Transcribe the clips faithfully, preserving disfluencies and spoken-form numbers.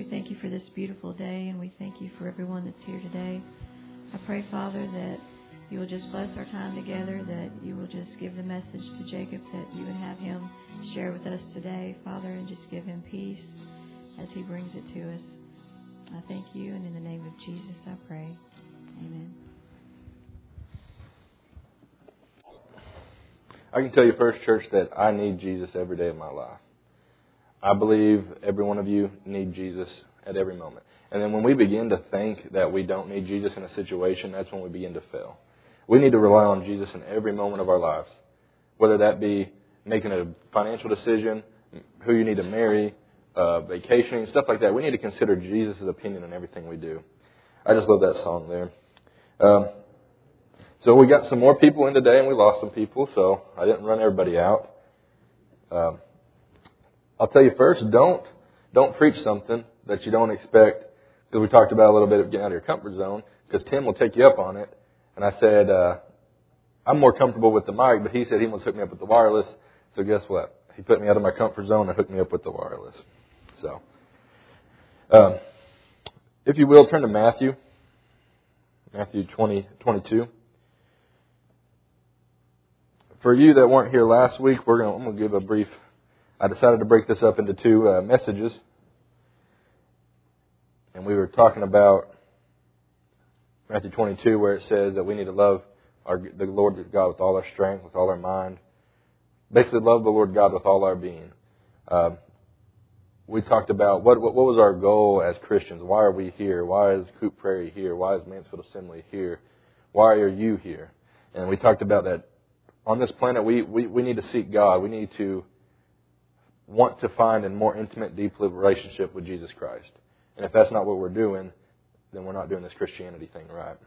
thank you for this beautiful day, and we thank you for everyone that's here today. I pray, Father, that you will just bless our time together, that you will just give the message to Jacob that you would have him share with us today, Father, and just give him peace as he brings it to us. I thank you, and in the name of Jesus I pray. Amen. I can tell you, First Church, that I need Jesus every day of my life. I believe every one of you need Jesus at every moment. And then when we begin to think that we don't need Jesus in a situation, that's when we begin to fail. We need to rely on Jesus in every moment of our lives, whether that be making a financial decision, who you need to marry, uh, vacationing, stuff like that. We need to consider Jesus' opinion in everything we do. I just love that song there. Um, so we got some more people in today, and we lost some people, so I didn't run everybody out. Um, I'll tell you first, don't don't preach something that you don't expect, because we talked about a little bit of getting out of your comfort zone, because Tim will take you up on it. And I said, uh, I'm more comfortable with the mic, but he said he wants to hook me up with the wireless. So guess what? He put me out of my comfort zone and hooked me up with the wireless. So, um, if you will, turn to Matthew, Matthew twenty, twenty-two. For you that weren't here last week, we're gonna, I'm going to give a brief. I decided to break this up into two uh, messages. And we were talking about Matthew twenty-two, where it says that we need to love our, the Lord God with all our strength, with all our mind. Basically, love the Lord God with all our being. Uh, we talked about what, what what was our goal as Christians. Why are we here? Why is Coop Prairie here? Why is Mansfield Assembly here? Why are you here? And we talked about that on this planet, we, we, we need to seek God. We need to want to find a more intimate, deep relationship with Jesus Christ. And if that's not what we're doing, then we're not doing this Christianity thing right.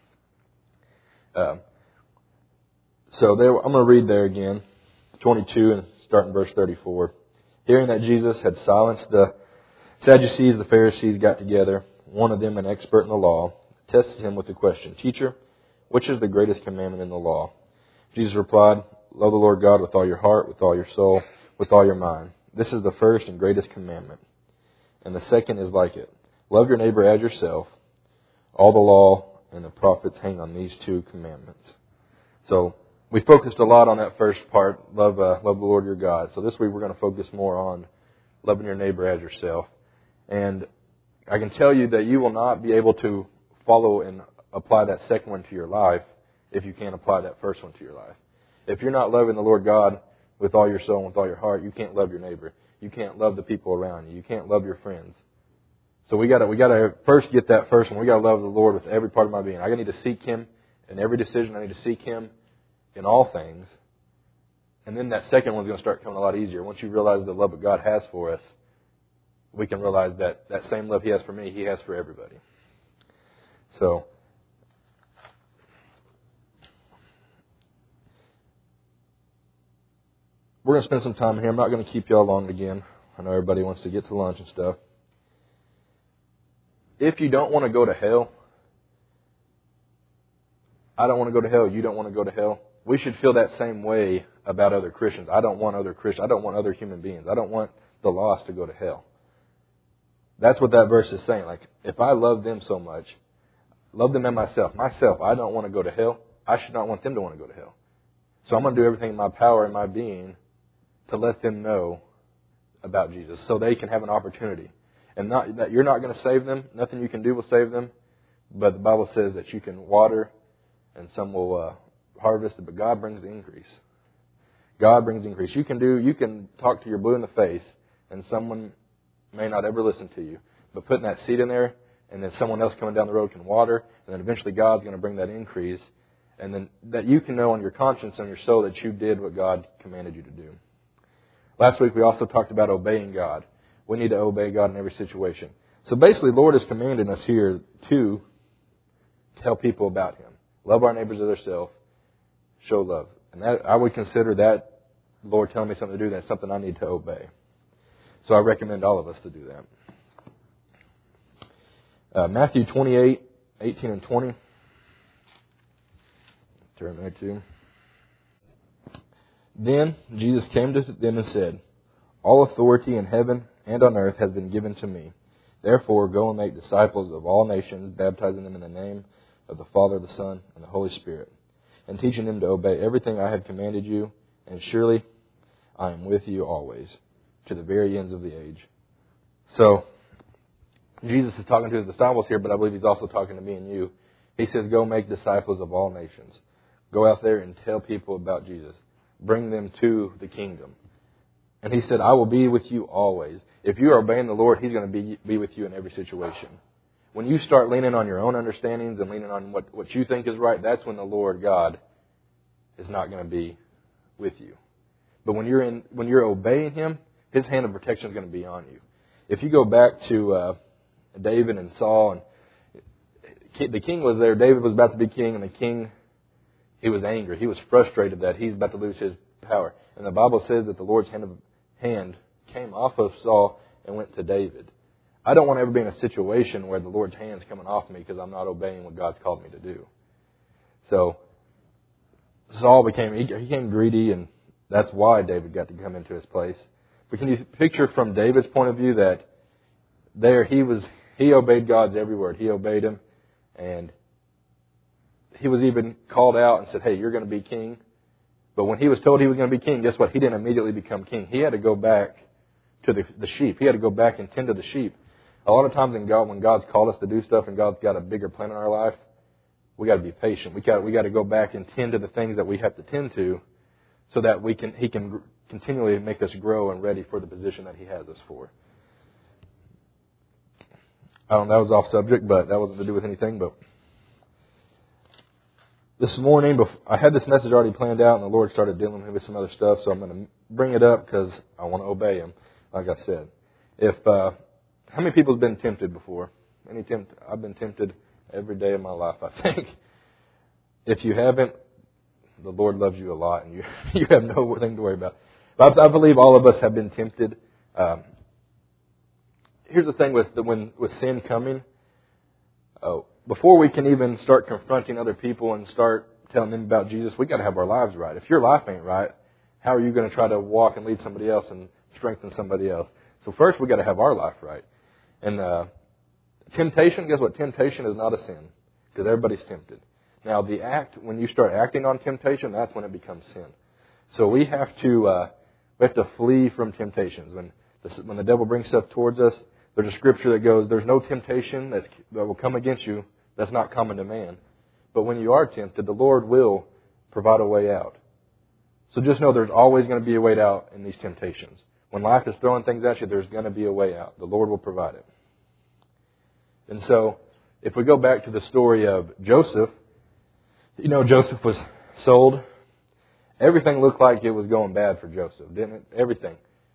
Um, so there, I'm going to read there again, twenty-two, and starting verse thirty-four. Hearing that Jesus had silenced the Sadducees, the Pharisees got together. One of them, an expert in the law, tested him with the question, "Teacher, which is the greatest commandment in the law?" Jesus replied, "Love the Lord God with all your heart, with all your soul, with all your mind. This is the first and greatest commandment. And the second is like it. Love your neighbor as yourself. All the law and the prophets hang on these two commandments." So we focused a lot on that first part, love uh, love the Lord your God. So this week we're going to focus more on loving your neighbor as yourself. And I can tell you that you will not be able to follow and apply that second one to your life if you can't apply that first one to your life. If you're not loving the Lord God with all your soul and with all your heart, you can't love your neighbor. You can't love the people around you. You can't love your friends. So we got to we got to first get that first one. We got to love the Lord with every part of my being. I need to seek Him in every decision. I need to seek Him in all things. And then that second one's going to start coming a lot easier. Once you realize the love that God has for us, we can realize that that same love He has for me, He has for everybody. So we're going to spend some time here. I'm not going to keep y'all long again. I know everybody wants to get to lunch and stuff. If you don't want to go to hell, I don't want to go to hell, you don't want to go to hell, we should feel that same way about other Christians. I don't want other Christians. I don't want other human beings. I don't want the lost to go to hell. That's what that verse is saying. Like, if I love them so much, love them and myself. Myself, I don't want to go to hell. I should not want them to want to go to hell. So I'm going to do everything in my power and my being to let them know about Jesus so they can have an opportunity. And not that you're not going to save them. Nothing you can do will save them. But the Bible says that you can water and some will uh, harvest, but God brings the increase. God brings the increase. You can do, you can talk to your blue in the face and someone may not ever listen to you. But putting that seed in there and then someone else coming down the road can water and then eventually God's going to bring that increase. And then that you can know on your conscience and your soul that you did what God commanded you to do. Last week we also talked about obeying God. We need to obey God in every situation. So basically, Lord is commanding us here to tell people about Him. Love our neighbors as ourselves. Show love. And that, I would consider that, Lord telling me something to do, that's something I need to obey. So I recommend all of us to do that. Uh, Matthew twenty-eight, eighteen and twenty. Turn there too. Then Jesus came to them and said, "All authority in heaven and on earth has been given to me. Therefore, go and make disciples of all nations, baptizing them in the name of the Father, the Son, and the Holy Spirit, and teaching them to obey everything I have commanded you, and surely I am with you always, to the very ends of the age. So, Jesus is talking to his disciples here, but I believe he's also talking to me and you. He says, go make disciples of all nations. Go out there and tell people about Jesus. Bring them to the kingdom. And he said, I will be with you always. If you are obeying the Lord, he's going to be, be with you in every situation. When you start leaning on your own understandings and leaning on what, what you think is right, that's when the Lord God is not going to be with you. But when you're in, when you're obeying him, his hand of protection is going to be on you. If you go back to uh, David and Saul, and the king was there. David was about to be king, and the king, he was angry. He was frustrated that he's about to lose his power. And the Bible says that the Lord's hand, of, hand came off of Saul and went to David. I don't want to ever be in a situation where the Lord's hand's coming off me because I'm not obeying what God's called me to do. So Saul became he became greedy, and that's why David got to come into his place. But can you picture from David's point of view that there he was, he obeyed God's every word. He obeyed him, and he was even called out and said, hey, you're going to be king. But when he was told he was going to be king, guess what? He didn't immediately become king. He had to go back to the, the sheep. He had to go back and tend to the sheep. A lot of times in God, when God's called us to do stuff and God's got a bigger plan in our life, we got to be patient. We got we got to go back and tend to the things that we have to tend to, so that we can He can continually make us grow and ready for the position that He has us for. I don't know, that was off subject, but that wasn't to do with anything. But this morning, I had this message already planned out, and the Lord started dealing with me with some other stuff, so I'm going to bring it up because I want to obey Him, like I said. If uh, how many people have been tempted before? Any tempt? I've been tempted every day of my life, I think. If you haven't, the Lord loves you a lot, and you you have no thing to worry about. But I, I believe all of us have been tempted. Um, here's the thing with the, when with sin coming. Oh, before we can even start confronting other people and start telling them about Jesus, we got to have our lives right. If your life ain't right, how are you going to try to walk and lead somebody else and strengthen somebody else? So first, we got to have our life right. And uh, temptation, guess what? Temptation is not a sin because everybody's tempted. Now, the act, when you start acting on temptation, that's when it becomes sin. So we have to uh, we have to flee from temptations. When the, when the devil brings stuff towards us, there's a scripture that goes, there's no temptation that's, that will come against you that's not common to man. But when you are tempted, the Lord will provide a way out. So just know there's always going to be a way out in these temptations. When life is throwing things at you, there's going to be a way out. The Lord will provide it. And so, if we go back to the story of Joseph, you know, Joseph was sold. Everything looked like it was going bad for Joseph, didn't it? Everything.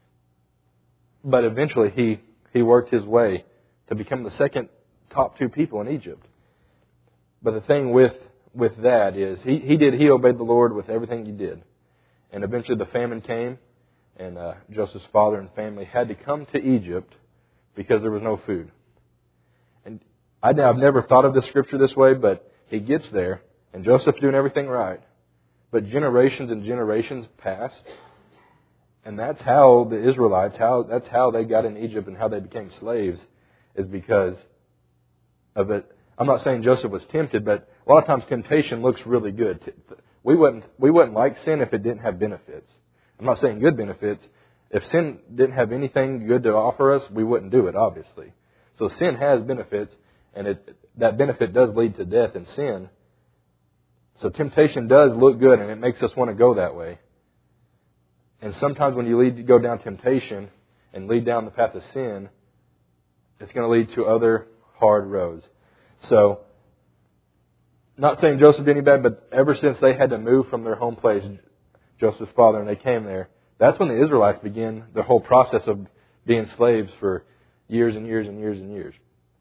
But eventually he, he worked his way to become the second top two people in Egypt. But the thing with with that is he, he did he obeyed the Lord with everything he did. And eventually the famine came, and uh, Joseph's father and family had to come to Egypt because there was no food. And I, I've never thought of this scripture this way, but he gets there, and Joseph's doing everything right. But generations and generations passed, and that's how the Israelites, how that's how they got in Egypt and how they became slaves, is because of it. I'm not saying Joseph was tempted, but a lot of times temptation looks really good. We wouldn't we wouldn't like sin if it didn't have benefits. I'm not saying good benefits. If sin didn't have anything good to offer us, we wouldn't do it, obviously. So sin has benefits, and it, that benefit does lead to death and sin. So temptation does look good, and it makes us want to go that way. And sometimes when you lead go down temptation and lead down the path of sin, it's going to lead to other hard roads. So, not saying Joseph did any bad, but ever since they had to move from their home place, Joseph's father, and they came there, that's when the Israelites began the whole process of being slaves for years and years and years and years.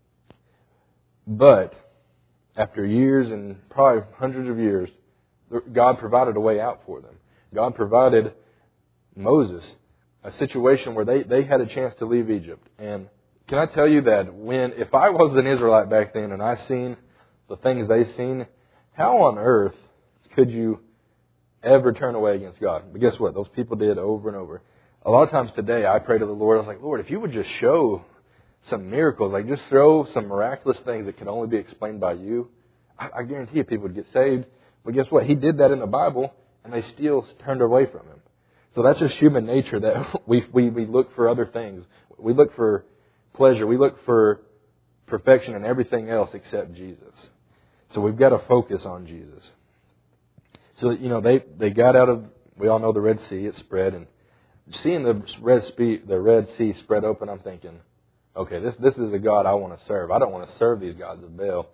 But after years and probably hundreds of years, God provided a way out for them. God provided Moses a situation where they, they had a chance to leave Egypt. And can I tell you that when, if I was an Israelite back then and I seen the things they seen, how on earth could you ever turn away against God? But guess what? Those people did over and over. A lot of times today I pray to the Lord, I was like, Lord, if you would just show some miracles, like just throw some miraculous things that can only be explained by you, I, I guarantee you people would get saved. But guess what? He did that in the Bible, and they still turned away from him. So that's just human nature, that we, we, we look for other things. We look for pleasure. We look for perfection in everything else except Jesus. So we've got to focus on Jesus. So, you know, they, they got out of, we all know the Red Sea, it spread, and seeing the Red Sea, the Red Sea spread open, I'm thinking, okay, this, this is a God I want to serve. I don't want to serve these gods of Baal.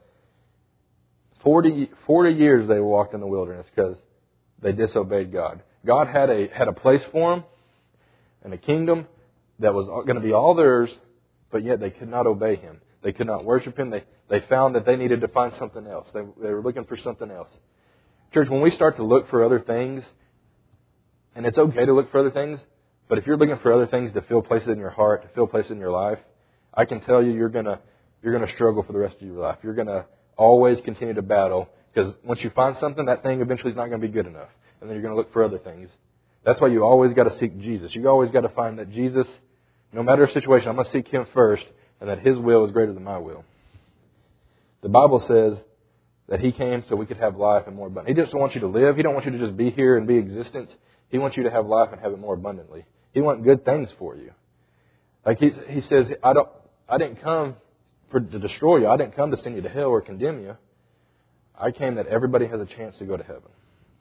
Forty, forty years they walked in the wilderness because they disobeyed God. God had a, had a place for them and a kingdom that was going to be all theirs, but yet they could not obey Him. They could not worship Him. They, they found that they needed to find something else. They, they were looking for something else. Church, when we start to look for other things, and it's okay to look for other things, but if you're looking for other things to fill places in your heart, to fill places in your life, I can tell you you're gonna you're gonna struggle for the rest of your life. You're gonna always continue to battle, because once you find something, that thing eventually is not going to be good enough, and then you're going to look for other things. That's why you always got to seek Jesus. You always got to find that Jesus, no matter the situation, I'm going to seek Him first, and that His will is greater than my will. The Bible says that He came so we could have life and more abundantly. He doesn't want you to live. He don't want you to just be here and be existence. He wants you to have life and have it more abundantly. He wants good things for you. Like He, he says, I don't, I didn't come for to destroy you. I didn't come to send you to hell or condemn you. I came that everybody has a chance to go to heaven.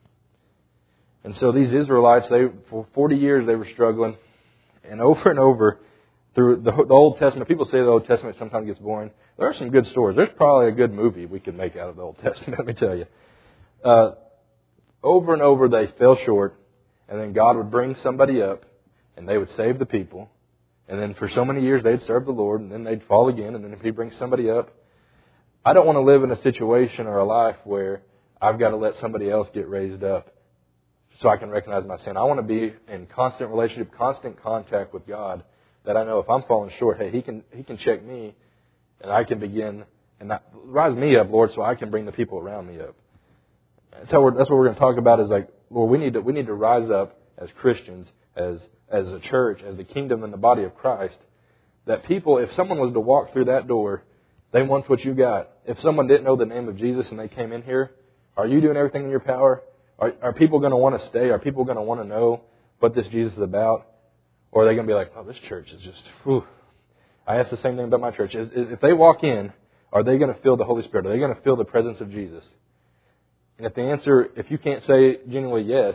And so these Israelites, they for forty years they were struggling, and over and over through the, the Old Testament. People say the Old Testament sometimes gets boring. There are some good stories. There's probably a good movie we could make out of the Old Testament. Let me tell you. Uh, over and over they fell short, and then God would bring somebody up, and they would save the people. And then for so many years they'd serve the Lord, and then they'd fall again, and then if He brings somebody up. I don't want to live in a situation or a life where I've got to let somebody else get raised up so I can recognize my sin. I want to be in constant relationship, constant contact with God, that I know if I'm falling short, hey, He can He can check me, and I can begin, and not, rise me up, Lord, so I can bring the people around me up. That's, how we're, that's what we're going to talk about is like, Lord, we need to, we need to rise up as Christians, as as a church, as the kingdom and the body of Christ, that people, if someone was to walk through that door, they want what you got. If someone didn't know the name of Jesus and they came in here, are you doing everything in your power? Are, are people going to want to stay? Are people going to want to know what this Jesus is about? Or are they going to be like, oh, this church is just, whew. I ask the same thing about my church. Is, is, if they walk in, are they going to feel the Holy Spirit? Are they going to feel the presence of Jesus? And if the answer, if you can't say genuinely yes,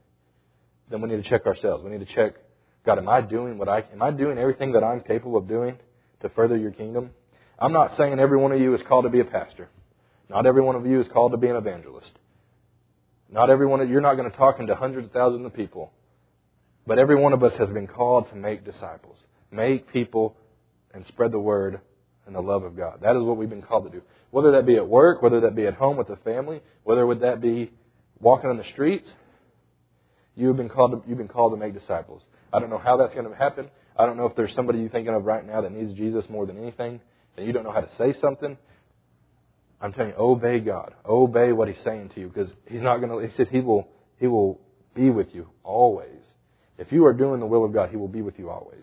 then we need to check ourselves. We need to check, God, am I doing what I, am I doing everything that I'm capable of doing to further your kingdom? I'm not saying every one of you is called to be a pastor. Not every one of you is called to be an evangelist. Not every one of you're not going to talk into hundreds of thousands of people. But every one of us has been called to make disciples. Make people and spread the word and the love of God. That is what we've been called to do. Whether that be at work, whether that be at home with the family, whether would that be walking on the streets, you've been called to, you've been called to make disciples. I don't know how that's going to happen. I don't know if there's somebody you're thinking of right now that needs Jesus more than anything, and you don't know how to say something. I'm telling you, obey God. Obey what He's saying to you, because He's not going to. He says He will. He will be with you always. If you are doing the will of God, He will be with you always.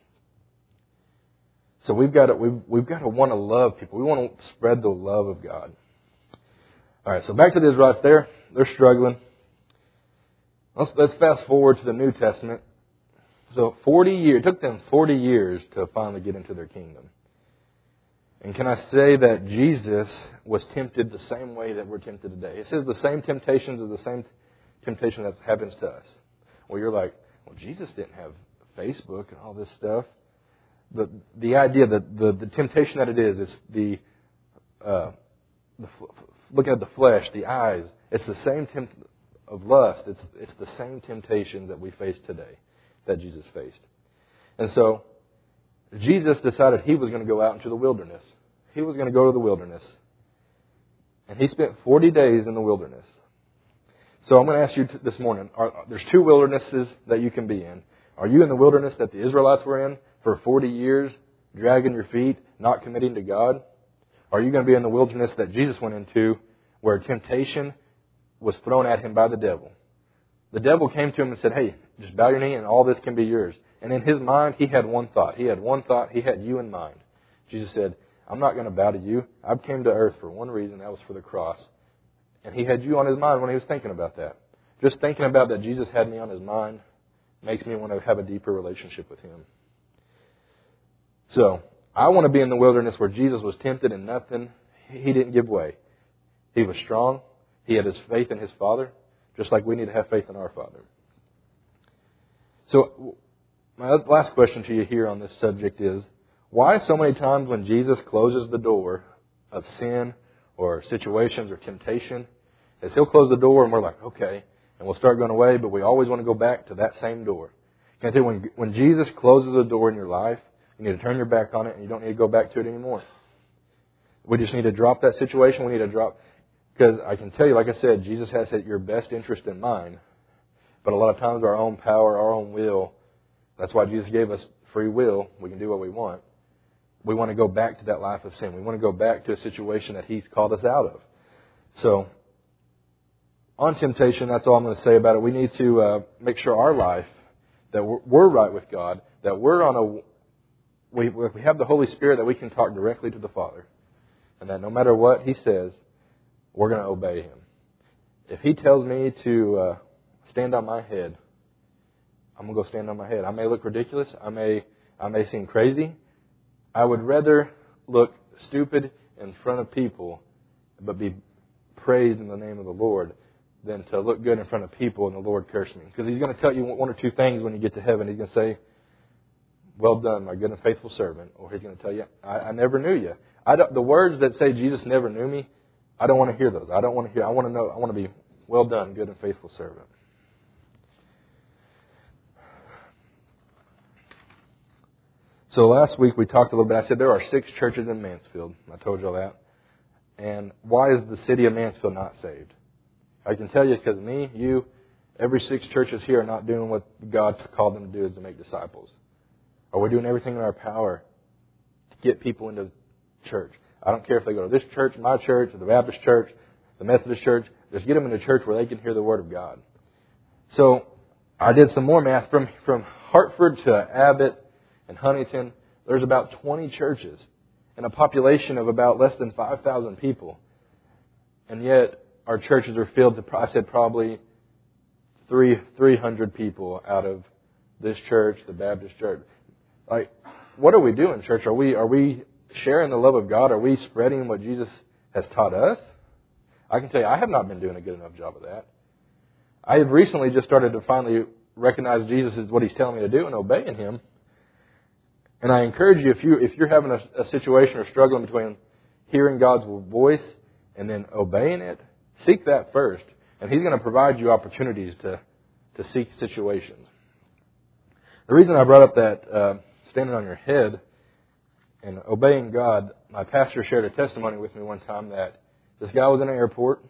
So we've got to we've we've got to want to love people. We want to spread the love of God. All right. So back to the Israelites. There, they're struggling. Let's, let's fast forward to the New Testament. So forty years, it took them forty years to finally get into their kingdom. And can I say that Jesus was tempted the same way that we're tempted today? It says the same temptations are the same temptation that happens to us. Well, you're like, well, Jesus didn't have Facebook and all this stuff. The the idea that the, the temptation that it is, it's the, uh, the looking at the flesh, the eyes. It's the same temp of lust. It's it's the same temptations that we face today that Jesus faced. And so Jesus decided He was going to go out into the wilderness. He was going to go to the wilderness. And He spent forty days in the wilderness. So I'm going to ask you this morning, are, there's two wildernesses that you can be in. Are you in the wilderness that the Israelites were in for forty years, dragging your feet, not committing to God? Or are you going to be in the wilderness that Jesus went into, where temptation was thrown at Him by the devil? The devil came to Him and said, hey, just bow your knee and all this can be yours. And in his mind, he had one thought. He had one thought. He had you in mind. Jesus said, I'm not going to bow to you. I came to earth for one reason, that was for the cross. And He had you on His mind when He was thinking about that. Just thinking about that Jesus had me on His mind makes me want to have a deeper relationship with Him. So, I want to be in the wilderness where Jesus was tempted and nothing, He didn't give way. He was strong. He had His faith in His Father, just like we need to have faith in our Father. So, my last question to you here on this subject is, why so many times when Jesus closes the door of sin or situations or temptation, is He'll close the door and we're like, okay, and we'll start going away, but we always want to go back to that same door. Can I tell you, when, when Jesus closes the door in your life, you need to turn your back on it and you don't need to go back to it anymore. We just need to drop that situation. We need to drop, because I can tell you, like I said, Jesus has your best interest in mind, but a lot of times our own power, our own will, that's why Jesus gave us free will. We can do what we want. We want to go back to that life of sin. We want to go back to a situation that He's called us out of. So, on temptation, that's all I'm going to say about it. We need to uh, make sure our life, that we're, we're right with God, that we're on a, we, we have the Holy Spirit, that we can talk directly to the Father. And that no matter what He says, we're going to obey Him. If He tells me to uh, stand on my head, I'm going to go stand on my head. I may look ridiculous. I may, I may seem crazy. I would rather look stupid in front of people, but be praised in the name of the Lord, than to look good in front of people and the Lord curse me. Because He's going to tell you one or two things when you get to heaven. He's going to say, well done, my good and faithful servant. Or He's going to tell you, I, I never knew you. I don't, the words that say Jesus never knew me, I don't want to hear those. I don't want to hear. I want to know. I want to be well done, good and faithful servant. So last week we talked a little bit. I said there are six churches in Mansfield. I told you all that. And why is the city of Mansfield not saved? I can tell you because me, you, every six churches here are not doing what God called them to do, is to make disciples. Are we doing everything in our power to get people into church? I don't care if they go to this church, my church, or the Baptist church, the Methodist church. Just get them into church where they can hear the Word of God. So I did some more math. From, from Hartford to Abbott and Huntington, there's about twenty churches and a population of about less than five thousand people. And yet our churches are filled to, I said, probably three, 300 people out of this church, the Baptist church. Like, what are we doing, church? Are we, are we sharing the love of God? Are we spreading what Jesus has taught us? I can tell you, I have not been doing a good enough job of that. I have recently just started to finally recognize Jesus is what He's telling me to do and obeying Him. And I encourage you, if, you, if you're having a, a situation or struggling between hearing God's voice and then obeying it, seek that first. And He's going to provide you opportunities to, to seek situations. The reason I brought up that uh, standing on your head and obeying God, my pastor shared a testimony with me one time that this guy was in an airport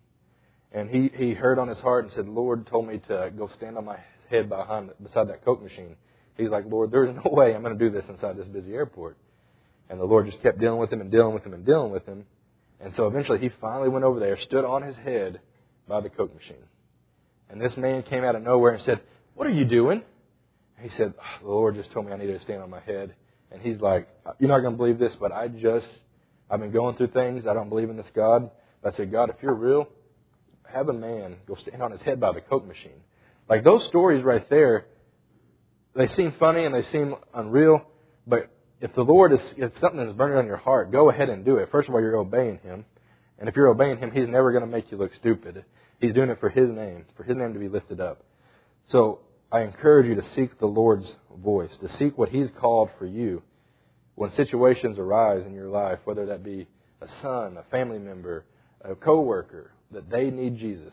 and he, he heard on his heart and said, Lord told me to go stand on my head behind beside that Coke machine. He's like, Lord, there's no way I'm going to do this inside this busy airport. And the Lord just kept dealing with him and dealing with him and dealing with him. And so eventually he finally went over there, stood on his head by the Coke machine. And this man came out of nowhere and said, what are you doing? He said, oh, the Lord just told me I needed to stand on my head. And he's like, you're not going to believe this, but I just, I've been going through things. I don't believe in this God. But I said, God, if you're real, have a man go stand on his head by the Coke machine. Like those stories right there, they seem funny and they seem unreal, but if the Lord is, if something is burning on your heart, go ahead and do it. First of all, you're obeying Him. And if you're obeying Him, He's never going to make you look stupid. He's doing it for His name, for His name to be lifted up. So I encourage you to seek the Lord's voice, to seek what He's called for you when situations arise in your life, whether that be a son, a family member, a coworker, that they need Jesus.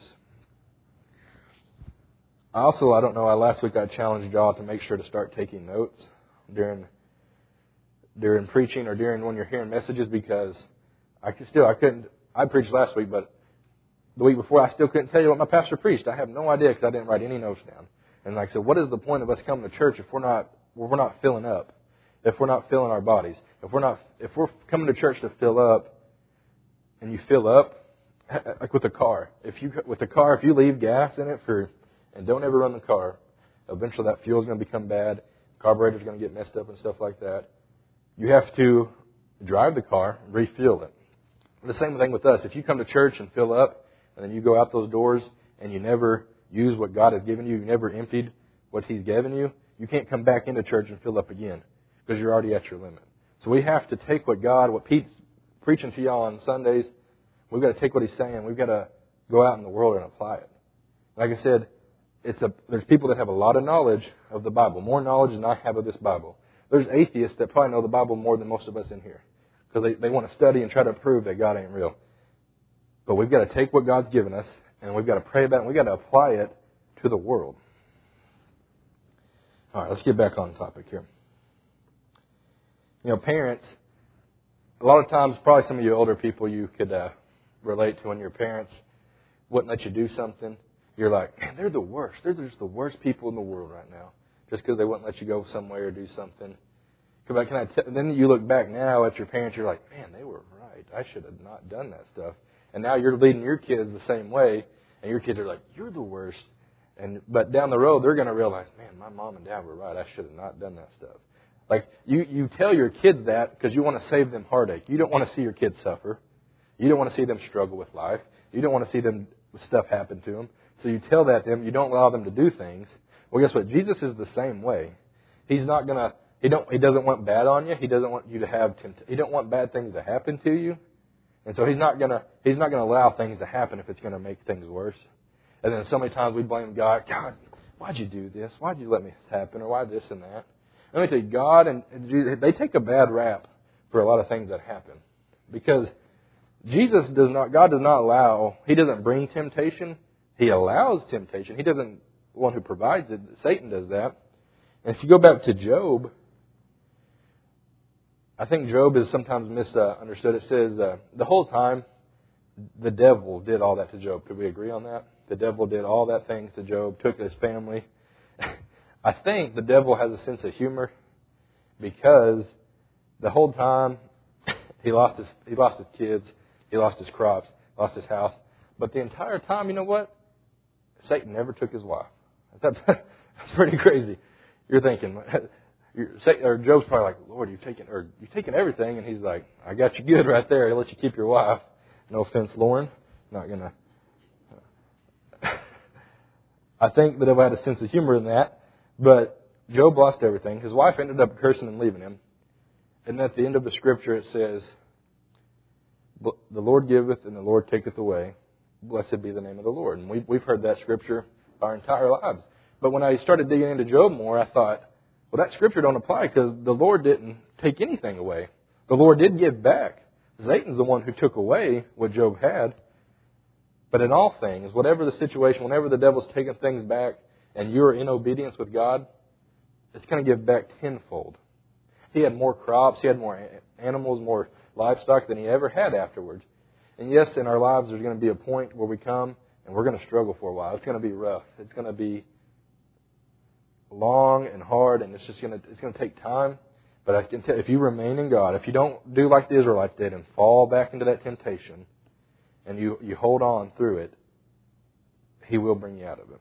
Also, I don't know, last week I challenged y'all to make sure to start taking notes during during preaching or during when you're hearing messages, because I could still, I couldn't, I preached last week, but the week before I still couldn't tell you what my pastor preached. I have no idea because I didn't write any notes down. And like I said, what is the point of us coming to church if we're not, if we're not filling up, if we're not filling our bodies, if we're not, if we're coming to church to fill up and you fill up, like with a car, if you, with a car, if you leave gas in it for, and don't ever run the car, eventually that fuel is going to become bad, carburetor is going to get messed up and stuff like that. You have to drive the car, refuel it. The same thing with us. If you come to church and fill up, and then you go out those doors and you never use what God has given you, you never emptied what He's given you, you can't come back into church and fill up again because you're already at your limit. So we have to take what God, what Pete's preaching to y'all on Sundays, we've got to take what He's saying. We've got to go out in the world and apply it. Like I said, it's a, there's people that have a lot of knowledge of the Bible, more knowledge than I have of this Bible. There's atheists that probably know the Bible more than most of us in here because they, they want to study and try to prove that God ain't real. But we've got to take what God's given us and we've got to pray about it and we've got to apply it to the world. All right, let's get back on topic here. You know, parents, a lot of times, probably some of you older people, you could uh, relate to when your parents wouldn't let you do something. You're like, man, they're the worst. They're just the worst people in the world right now. Just because they wouldn't let you go somewhere or do something. Can I, can I t- then you look back now at your parents, you're like, man, they were right. I should have not done that stuff. And now you're leading your kids the same way, and your kids are like, you're the worst. And but down the road, they're going to realize, man, my mom and dad were right. I should have not done that stuff. Like, you, you tell your kids that because you want to save them heartache. You don't want to see your kids suffer. You don't want to see them struggle with life. You don't want to see them stuff happen to them. So you tell that to them. You don't allow them to do things. Well, guess what? Jesus is the same way. He's not going to, he don't, he doesn't want bad on you. He doesn't want you to have, tempt- he don't want bad things to happen to you. And so he's not going to, he's not going to allow things to happen if it's going to make things worse. And then so many times we blame God. God, why'd you do this? Why'd you let me happen? Or why this and that? Let me tell you, God and Jesus, they take a bad rap for a lot of things that happen. Because Jesus does not, God does not allow, He doesn't bring temptation. He allows temptation. He doesn't, the one who provides it. Satan does that. And if you go back to Job, I think Job is sometimes misunderstood. It says uh, the whole time the devil did all that to Job. Could we agree on that? The devil did all that things to Job, took his family. I think the devil has a sense of humor because the whole time he lost his he lost his kids, he lost his crops, lost his house. But the entire time, you know what? Satan never took his wife. That's, that's pretty crazy. You're thinking, you're, or Job's probably like, Lord, you've taken or you've taken everything, and He's like, I got you good right there. I'll let you keep your wife. No offense, Lauren. Not gonna. I think the devil had a sense of humor in that. But Job lost everything. His wife ended up cursing and leaving him. And at the end of the scripture it says, the Lord giveth and the Lord taketh away. Blessed be the name of the Lord. And we, we've heard that scripture our entire lives. But when I started digging into Job more, I thought, well, that scripture don't apply because the Lord didn't take anything away. The Lord did give back. Satan's the one who took away what Job had. But in all things, whatever the situation, whenever the devil's taking things back, and you're in obedience with God, it's going to give back tenfold. He had more crops, he had more animals, more livestock than he ever had afterwards. And yes, in our lives there's going to be a point where we come and we're going to struggle for a while. It's going to be rough. It's going to be long and hard, and it's just going to it's going to take time. But I can tell, if you remain in God, if you don't do like the Israelites did and fall back into that temptation, and you, you hold on through it, He will bring you out of it.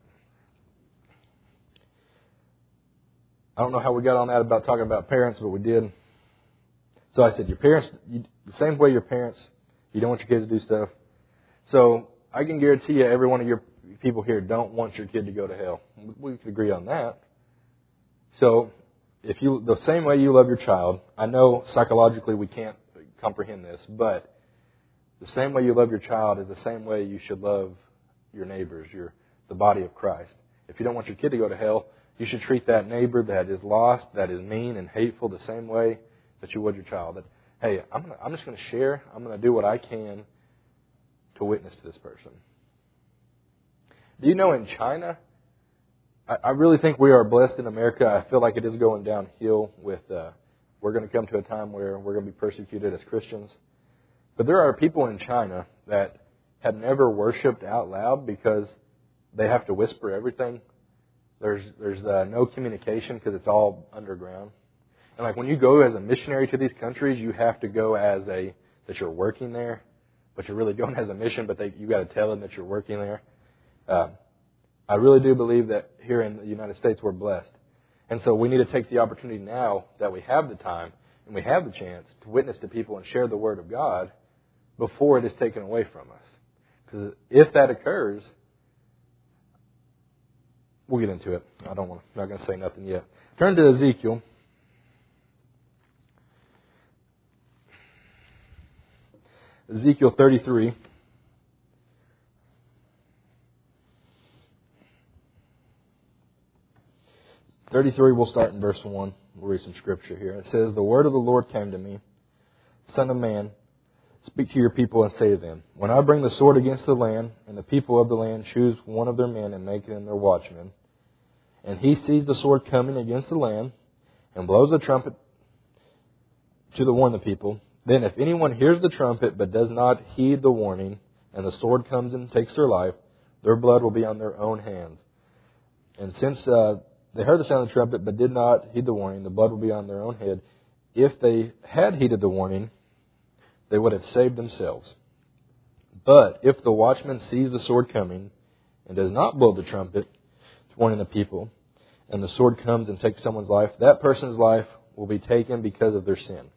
I don't know how we got on that about talking about parents, but we did. So I said, your parents, you, the same way your parents, you don't want your kids to do stuff. So I can guarantee you every one of your people here don't want your kid to go to hell. We can agree on that. So if you, the same way you love your child, I know psychologically we can't comprehend this, but the same way you love your child is the same way you should love your neighbors, your the body of Christ. If you don't want your kid to go to hell, you should treat that neighbor that is lost, that is mean and hateful, the same way that you would your child. That, hey, I'm gonna, I'm just going to share. I'm going to do what I can to witness to this person. Do you know in China, I, I really think we are blessed in America. I feel like it is going downhill with, uh, we're going to come to a time where we're going to be persecuted as Christians. But there are people in China that have never worshipped out loud because they have to whisper everything. There's there's uh, no communication because it's all underground. And like when you go as a missionary to these countries, you have to go as a that you're working there, but you're really going as a mission. But they you got to tell them that you're working there. Uh, I really do believe that here in the United States we're blessed, and so we need to take the opportunity now that we have the time and we have the chance to witness to people and share the Word of God before it is taken away from us. Because if that occurs, we'll get into it. I don't want. I'm not going to say nothing yet. Turn to Ezekiel. Ezekiel thirty-three. thirty-three, we'll start in verse one. We'll read some scripture here. It says, "The word of the Lord came to me, Son of man, speak to your people and say to them, when I bring the sword against the land, and the people of the land choose one of their men and make him their watchman, and he sees the sword coming against the land, and blows the trumpet to the warn the people, then if anyone hears the trumpet but does not heed the warning, and the sword comes and takes their life, their blood will be on their own hands. And since uh, they heard the sound of the trumpet but did not heed the warning, the blood will be on their own head. If they had heeded the warning, they would have saved themselves. But if the watchman sees the sword coming and does not blow the trumpet, warning the people, and the sword comes and takes someone's life, that person's life will be taken because of their sin.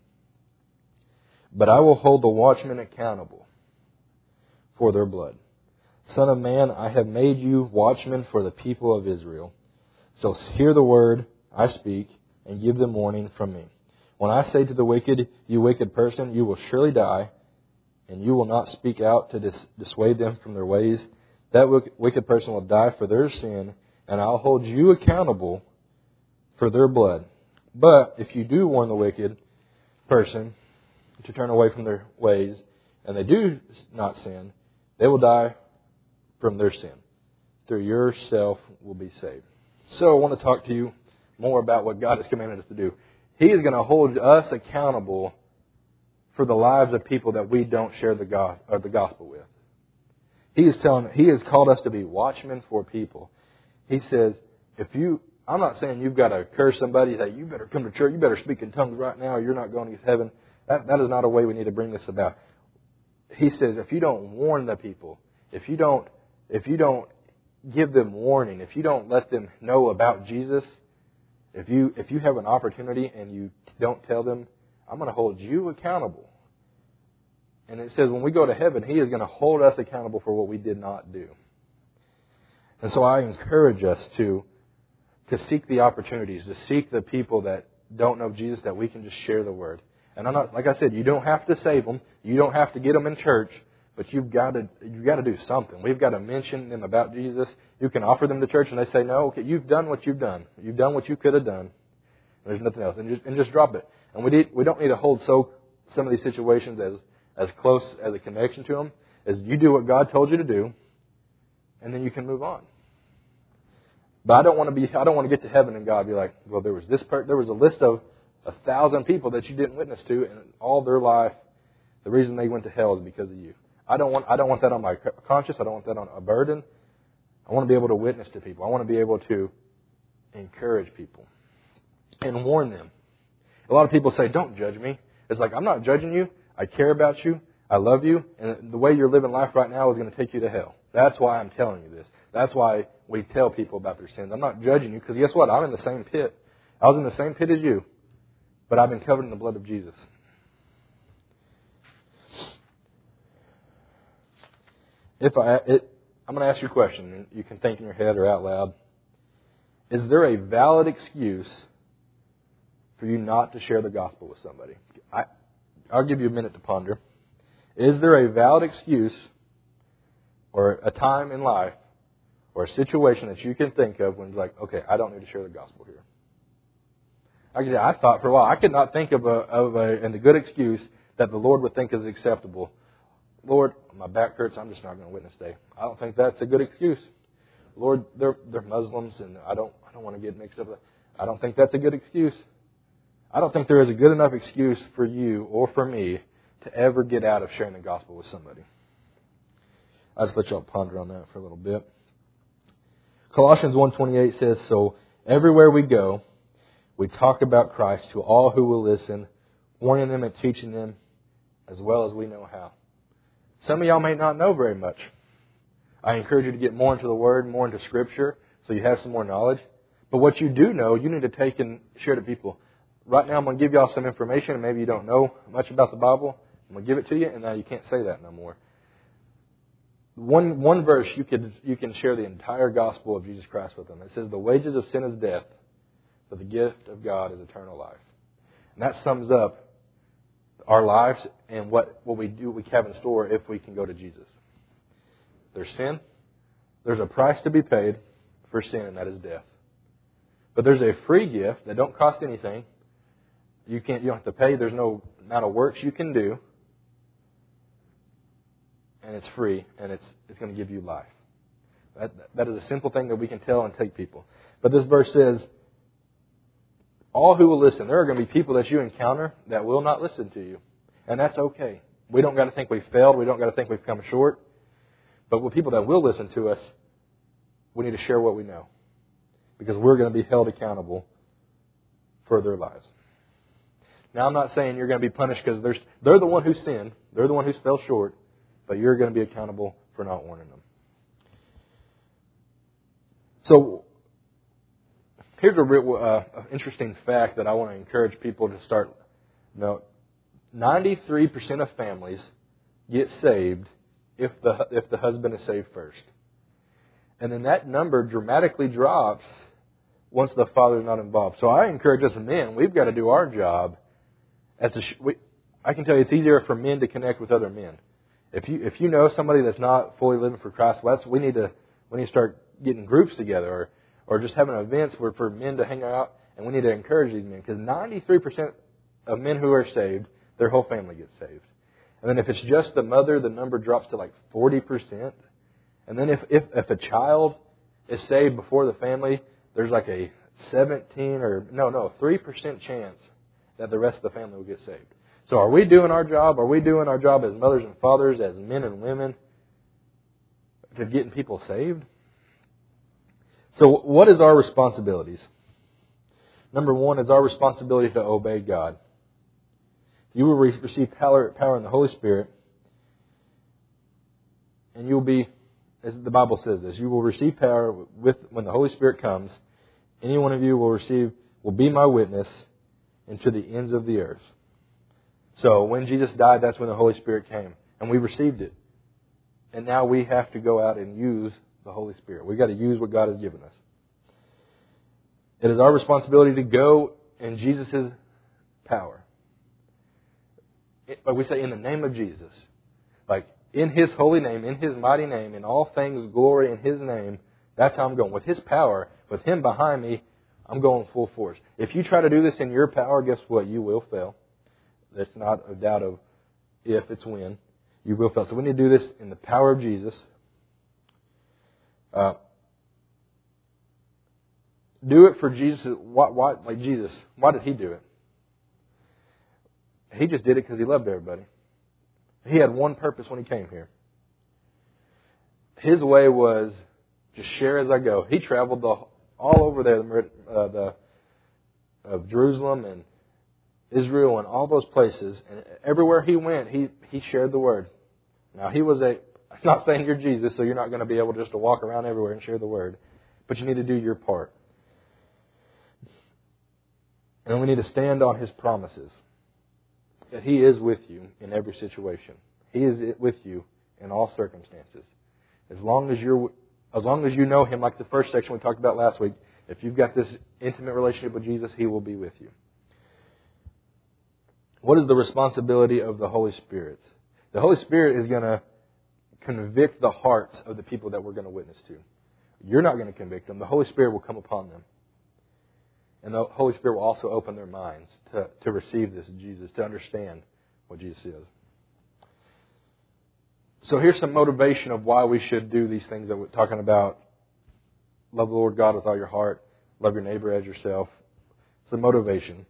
But I will hold the watchmen accountable for their blood. Son of man, I have made you watchmen for the people of Israel. So hear the word I speak and give them warning from me. When I say to the wicked, you wicked person, you will surely die, and you will not speak out to dis- dissuade them from their ways. That wicked person will die for their sin, and I'll hold you accountable for their blood. But if you do warn the wicked person to turn away from their ways, and they do not sin, they will die from their sin. Through yourself will be saved." So I want to talk to you more about what God has commanded us to do. He is going to hold us accountable for the lives of people that we don't share the God or the gospel with. He is telling, He has called us to be watchmen for people. He says, if you, I'm not saying you've got to curse somebody, say, you better come to church, you better speak in tongues right now, or you're not going to heaven. That, that is not a way we need to bring this about. He says, if you don't warn the people, if you don't, if you don't give them warning, if you don't let them know about Jesus, if you if you have an opportunity and you don't tell them, I'm going to hold you accountable. And it says when we go to heaven, He is going to hold us accountable for what we did not do. And so I encourage us to to seek the opportunities, to seek the people that don't know Jesus, that we can just share the word. And I'm not, like I said, you don't have to save them, you don't have to get them in church, but you've got to you've got to do something. We've got to mention them about Jesus. You can offer them to church, and they say, "No, okay, you've done what you've done. You've done what you could have done. There's nothing else," and just and just drop it. And we need, we don't need to hold so some of these situations as as close as a connection to them as you do what God told you to do, and then you can move on. But I don't want to be I don't want to get to heaven and God be like, "Well, there was this part. There was a list of a thousand people that you didn't witness to, and all their life, the reason they went to hell is because of you." I don't want I don't want that on my conscience. I don't want that on a burden. I want to be able to witness to people. I want to be able to encourage people and warn them. A lot of people say, "Don't judge me." It's like, I'm not judging you. I care about you. I love you. And the way you're living life right now is going to take you to hell. That's why I'm telling you this. That's why we tell people about their sins. I'm not judging you because guess what? I'm in the same pit. I was in the same pit as you. But I've been covered in the blood of Jesus. If I, it, I'm going to ask you a question, and you can think in your head or out loud. Is there a valid excuse for you not to share the gospel with somebody? I, I'll give you a minute to ponder. Is there a valid excuse or a time in life or a situation that you can think of when it's like, okay, I don't need to share the gospel here? I, I thought for a while, I could not think of a, of a, and a good excuse that the Lord would think is acceptable. Lord, my back hurts, I'm just not going to witness today. I don't think that's a good excuse. Lord, they're they're Muslims, and I don't I don't want to get mixed up with that. I don't think that's a good excuse. I don't think there is a good enough excuse for you or for me to ever get out of sharing the gospel with somebody. I'll just let y'all ponder on that for a little bit. Colossians one twenty-eight says, "So everywhere we go, we talk about Christ to all who will listen, warning them and teaching them as well as we know how." Some of y'all may not know very much. I encourage you to get more into the Word, more into Scripture, so you have some more knowledge. But what you do know, you need to take and share to people. right now I'm going to give y'all some information, and maybe you don't know much about the Bible. I'm going to give it to you, and now you can't say that no more. One one verse, you could you can share the entire gospel of Jesus Christ with them. It says, the wages of sin is death, but the gift of God is eternal life. And that sums up our lives and what, what we do, we have in store if we can go to Jesus. There's sin. There's a price to be paid for sin, and that is death. But there's a free gift that don't cost anything. You can't. You don't have to pay. There's no amount of works you can do, and it's free, and it's it's going to give you life. That that is a simple thing that we can tell and take people. But this verse says, all who will listen. There are going to be people that you encounter that will not listen to you, and that's okay. We don't got to think we've failed. We don't got to think we've come short. But with people that will listen to us, we need to share what we know, because we're going to be held accountable for their lives. Now, I'm not saying you're going to be punished because they're, they're the one who sinned. They're the one who fell short. But you're going to be accountable for not warning them. So, here's a real uh, interesting fact that I want to encourage people to start. You know, ninety-three percent of families get saved if the if the husband is saved first. And then that number dramatically drops once the father is not involved. So I encourage us men, we've got to do our job. As to, we, I can tell you it's easier for men to connect with other men. If you if you know somebody that's not fully living for Christ, well, that's, we need to we need to start getting groups together, or or just having events where for men to hang out, and we need to encourage these men, because ninety-three percent of men who are saved, their whole family gets saved. And then if it's just the mother, the number drops to like forty percent. And then if, if if a child is saved before the family, there's like a seventeen or no no three percent chance that the rest of the family will get saved. So are we doing our job? Are we doing our job as mothers and fathers, as men and women, to getting people saved? So what is our responsibilities? Number one is our responsibility to obey God. You will receive power, power in the Holy Spirit, and you will be, as the Bible says this, you will receive power with when the Holy Spirit comes. Any one of you will receive, will be my witness into the ends of the earth. So when Jesus died, that's when the Holy Spirit came, and we received it. And now we have to go out and use the Holy Spirit. We've got to use what God has given us. It is our responsibility to go in Jesus' power. Like we say, in the name of Jesus. Like, in His holy name, in His mighty name, in all things glory in His name, that's how I'm going. With His power, with Him behind me, I'm going full force. If you try to do this in your power, guess what? You will fail. That's not a doubt of if, it's when. You will fail. So we need to do this in the power of Jesus. Uh, do it for Jesus. Why, why, like Jesus, why did He do it? He just did it because He loved everybody. He had one purpose when He came here. His way was just share as I go. He traveled the, all over there, uh, the of Jerusalem and Israel and all those places, and everywhere He went, He He shared the word. Now He was a. I'm not saying you're Jesus, so you're not going to be able just to walk around everywhere and share the word, but you need to do your part. And we need to stand on His promises. That He is with you in every situation. He is with you in all circumstances. As long as you're, as long as you know Him, like the first section we talked about last week, if you've got this intimate relationship with Jesus, He will be with you. What is the responsibility of the Holy Spirit? The Holy Spirit is going to convict the hearts of the people that we're going to witness to. You're not going to convict them. The Holy Spirit will come upon them. And the Holy Spirit will also open their minds to, to receive this Jesus, to understand what Jesus is. So here's some motivation of why we should do these things that we're talking about. Love the Lord God with all your heart. Love your neighbor as yourself. It's a motivation.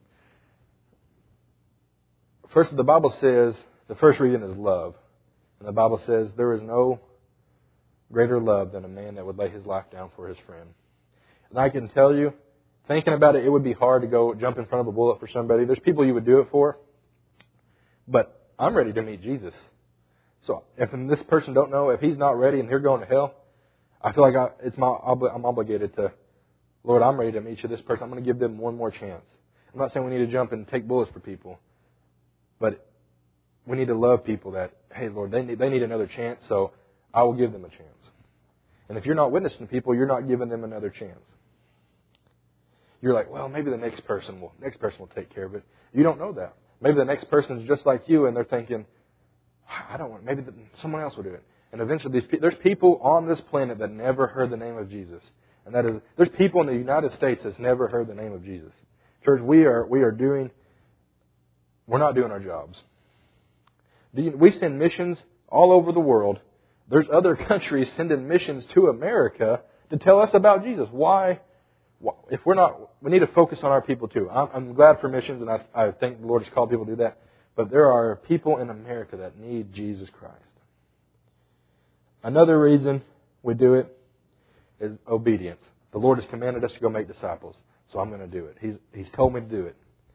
First, the Bible says, the first reason is love. And the Bible says, there is no greater love than a man that would lay his life down for his friend. And I can tell you, thinking about it, it would be hard to go jump in front of a bullet for somebody. There's people you would do it for. But I'm ready to meet Jesus. So if this person don't know, if he's not ready and they're going to hell, I feel like I, it's my I'm obligated to, Lord, I'm ready to meet you, this person. I'm going to give them one more chance. I'm not saying we need to jump and take bullets for people. But we need to love people that, hey, Lord, they need, they need another chance, so I will give them a chance. And if you're not witnessing to people, you're not giving them another chance. You're like, well, maybe the next person will next person will take care of it. You don't know that. Maybe the next person is just like you, and they're thinking, I don't want. Maybe the, someone else will do it. And eventually, these there's people on this planet that never heard the name of Jesus, and that is there's people in the United States that's never heard the name of Jesus. Church, we are we are doing. We're not doing our jobs. Do you, we send missions all over the world. There's other countries sending missions to America to tell us about Jesus. Why? If we're not, we need to focus on our people too. I'm, I'm glad for missions, and I, I think the Lord has called people to do that. But there are people in America that need Jesus Christ. Another reason we do it is obedience. The Lord has commanded us to go make disciples, so I'm going to do it. He's He's told me to do it.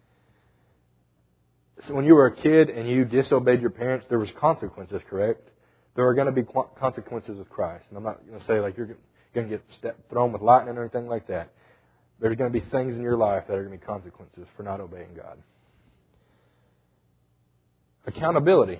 So when you were a kid and you disobeyed your parents, there was consequences, correct? There are going to be consequences with Christ. And I'm not going to say like you're going to get thrown with lightning or anything like that. There's going to be things in your life that are going to be consequences for not obeying God. Accountability.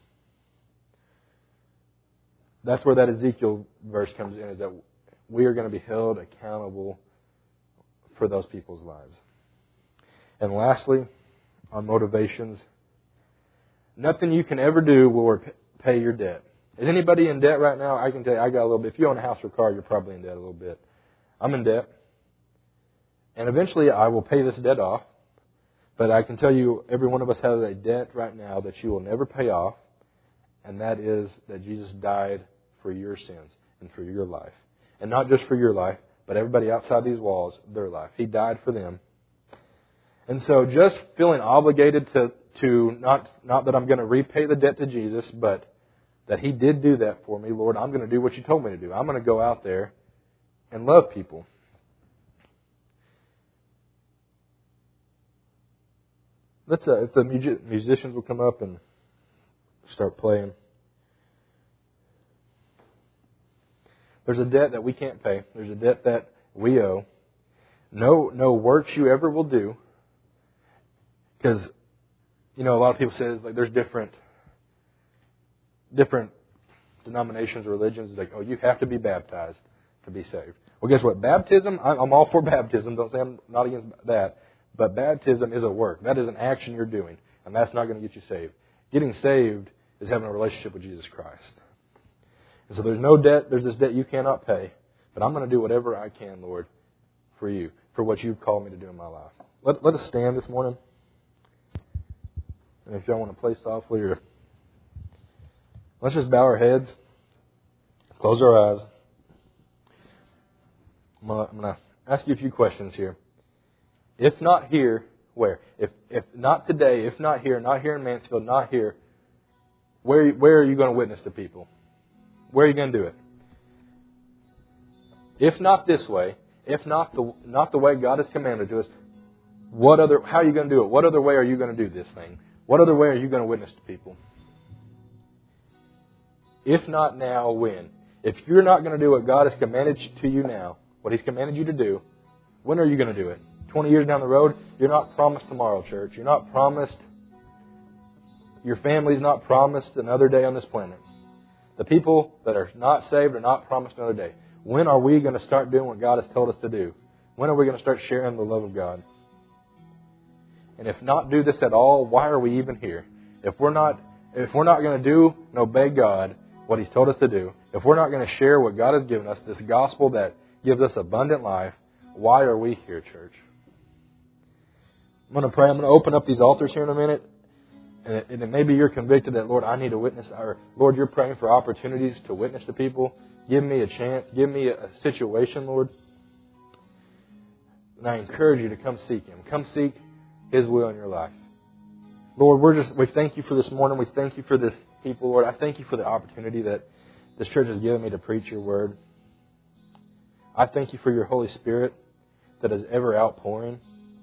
That's where that Ezekiel verse comes in, is that we are going to be held accountable for those people's lives. And lastly, on motivations, nothing you can ever do will repay your debt. Is anybody in debt right now? I can tell you, I got a little bit. If you own a house or car, you're probably in debt a little bit. I'm in debt. And eventually I will pay this debt off. But I can tell you, every one of us has a debt right now that you will never pay off. And that is that Jesus died for your sins and for your life. And not just for your life, but everybody outside these walls, their life. He died for them. And so just feeling obligated to, to not, not that I'm going to repay the debt to Jesus, but that He did do that for me. Lord, I'm going to do what You told me to do. I'm going to go out there and love people. Let's, uh, if the musicians will come up and start playing. There's a debt that we can't pay. There's a debt that we owe. No, no works you ever will do. Because, you know, a lot of people say like there's different, different denominations or religions. It's like, oh, you have to be baptized to be saved. Well, guess what? Baptism, I'm all for baptism. Don't say I'm not against that. But baptism is a work. That is an action you're doing. And that's not going to get you saved. Getting saved is having a relationship with Jesus Christ. And so there's no debt. There's this debt you cannot pay. But I'm going to do whatever I can, Lord, for You, for what You've called me to do in my life. Let, let us stand this morning. And if y'all want to play softly, or let's just bow our heads, close our eyes. I'm going to ask you a few questions here. If not here, where? If if not today, if not here, not here in Mansfield, not here, where where are you going to witness to people? Where are you going to do it? If not this way, if not the not the way God has commanded to us, what other? How are you going to do it? What other way are you going to do this thing? What other way are you going to witness to people? If not now, when? If you're not going to do what God has commanded to you now, what He's commanded you to do, when are you going to do it? twenty years down the road, you're not promised tomorrow, church. You're not promised, your family's not promised another day on this planet. The people that are not saved are not promised another day. When are we going to start doing what God has told us to do? When are we going to start sharing the love of God? And if not do this at all, why are we even here? If we're not, if we're not going to do and obey God, what He's told us to do, if we're not going to share what God has given us, this gospel that gives us abundant life, why are we here, church? I'm going to pray. I'm going to open up these altars here in a minute. And, and maybe you're convicted that, Lord, I need to witness. Or, Lord, you're praying for opportunities to witness to people. Give me a chance. Give me a, a situation, Lord. And I encourage you to come seek Him. Come seek His will in your life. Lord, we're just, we thank You for this morning. We thank You for this people, Lord. I thank You for the opportunity that this church has given me to preach Your word. I thank You for Your Holy Spirit that is ever outpouring.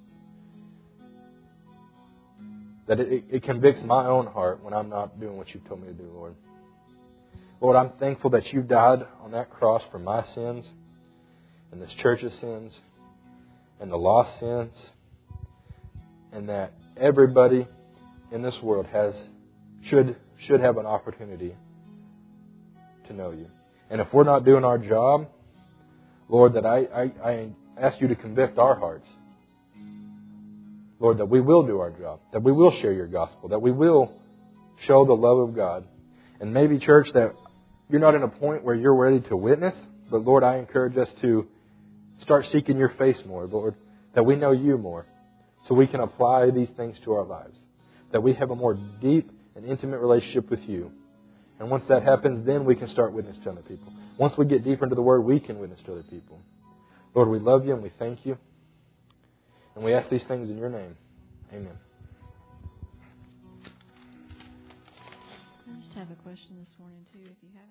That it, it convicts my own heart when I'm not doing what You've told me to do, Lord. Lord, I'm thankful that You died on that cross for my sins and this church's sins and the lost sins. and that everybody in this world has should should have an opportunity to know you. And if we're not doing our job, Lord, that I, I, I ask you to convict our hearts. Lord, that we will do our job, that we will share your gospel, that we will show the love of God. And maybe, church, that you're not in a point where you're ready to witness, but Lord, I encourage us to start seeking your face more, Lord, that we know you more, so we can apply these things to our lives, that we have a more deep and intimate relationship with you. And once that happens, then we can start witnessing to other people. Once we get deeper into the Word, we can witness to other people. Lord, we love you and we thank you. And we ask these things in your name. Amen. I just have a question this morning, too, if you have